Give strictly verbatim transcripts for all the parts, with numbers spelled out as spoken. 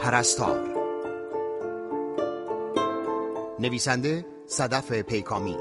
پرستار. نویسنده صدف پیکامی.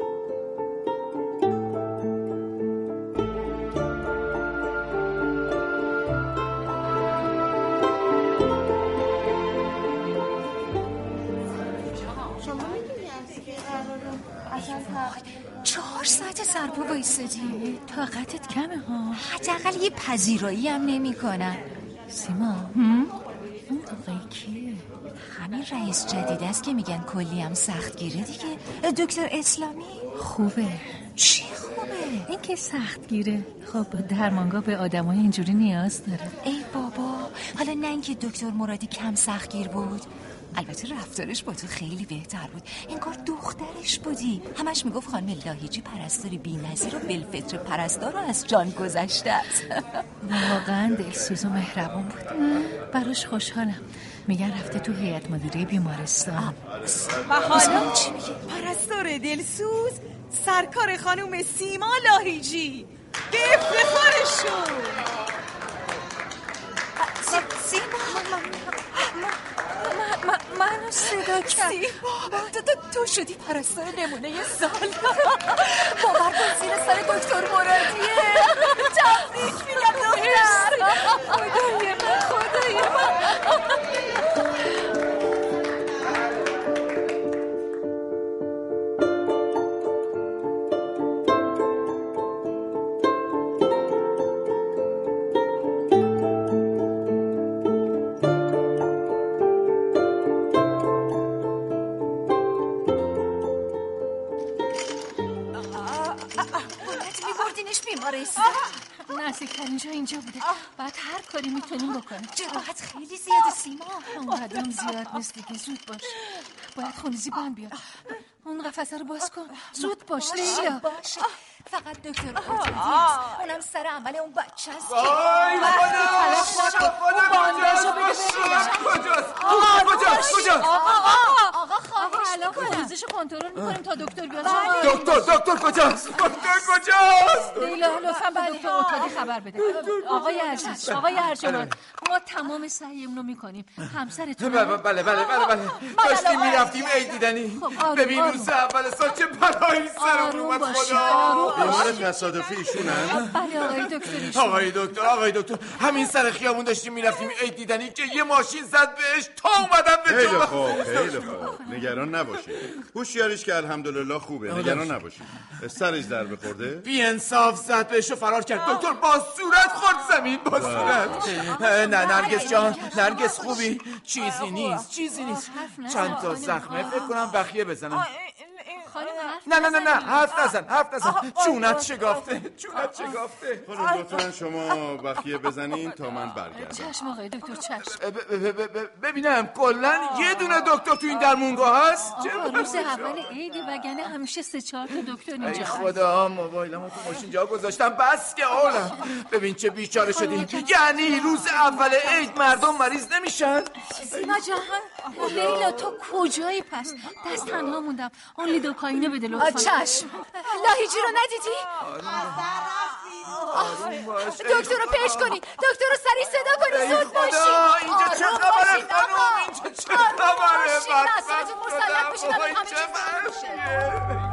چهار ساعت سرپا وایسادی، طاقتت کمه ها. حداقل یه پذیرایی هم نمی کنن. سیما هم؟ اون آقای کیه؟ همین رئیس جدید است که میگن کلی هم سخت گیره دیگه. دکتر اسلامی خوبه. چی خوبه؟ این که سخت گیره. خب درمانگاه به آدمای اینجوری نیاز داره. ای بابا، حالا نه اینکه دکتر مرادی کم سخت گیر بود، البته رفتارش با تو خیلی بهتر بود. انگار دخترش بودی. همش میگفت خانم لاهیجی پرستاری بی‌نظیر و بالفطر پرستار رو از جان گذشته است. واقعا دلسوز و مهربان بود. براش خوشحالم. میگن رفته تو هیئت مدیره بیمارستان. و حالا چی میگه؟ پرستار دلسوز سرکار خانم سیما لاهیجی به افتخارشون. سیما منو صدا کرد. تو, تو, تو شدی پرستار نمونه سال. باور کن زیر سر دکتر مرادیه. تبریک میگم دختر. خدای من خدای من. نزدیکترین جا اینجا بوده. بعد هر کاری میتونیم بکنیم. جراحت خیلی زیاده سیما. اونقدرم زیاد نیست دیگه. زود باش. باید خونریزی بند بیاد. اون قفسه رو باز کن. زود باش لیلا. باشه. فقط دکتر مرادی اونم سر عمل اون بچه است. وای کجاست؟ کجاست؟ کجاست؟ کجاست؟ آقا خواهش الان خونریزیشو کنترل میکنیم تا دکتر بیاد. دکتر دکتر کجاست؟ دکتر کجاست؟ لیلا لطفا به دکتر اتاقی خبر بده. آقای عزیز، آقای ارجمند، ما تمام سعیمون رو میکنیم. همسرتون بله بله بله بله بله داشتیم میرفتیم عید دیدنی. ببین روز اول سال چه بلایی سرمون اومد. خدا بیمار تصادفی ایشونن؟ بله آقای دکتر ایشون. آقای دکتر آقای دکتر همین سر خیابون داشتیم میرفتیم عید دیدنی که یه ماشین زد بهش تا اومدم به خیلی جا. خوب خیلی خوب نگران نباشید. هوشیاریش که الحمدلله خوبه. نگران نباشید. سرش ضربه خورده؟ بی انصاف زد بهش و فرار کرد. دکتر با صورت خورد زمین. با صورت. نه نرگس جان نرگس خوبی؟ چیزی نیست چیزی نیست. چند تا زخمه فکر کنم بخیه بزنم. نه نه نه نه حرف نزن حرف نزن. جونت شگافته جونت شگافته. خانم لطفا شما بخیه بزنین تا من برگردم. چشم آقای دکتر چشم. ببینم کلن یه دونه دکتر تو این درمونگاه هست. روز اول عیدی وگرنه همیشه سه چهار تا دکتر اینجا ای هست. خدا موبایلمو تو ماشین جا گذاشتم بس که اولم. ببین چه بیچاره شدیم. یعنی روز اول عید مردم مریض نمیشن؟ سیما جان لیلا تو کجایی پس؟ دست تنها موندم. اون لیدوکاینو بده لطفا. چشم. لاهیجی رو ندیدی؟ دکتر رو پیش کنی. دکتر رو سریع صدا کنی. زود باشی. اینجا چه خبره خانوم؟ اینجا چه خبره؟ باشین مسئولتون مسلط بشین. چه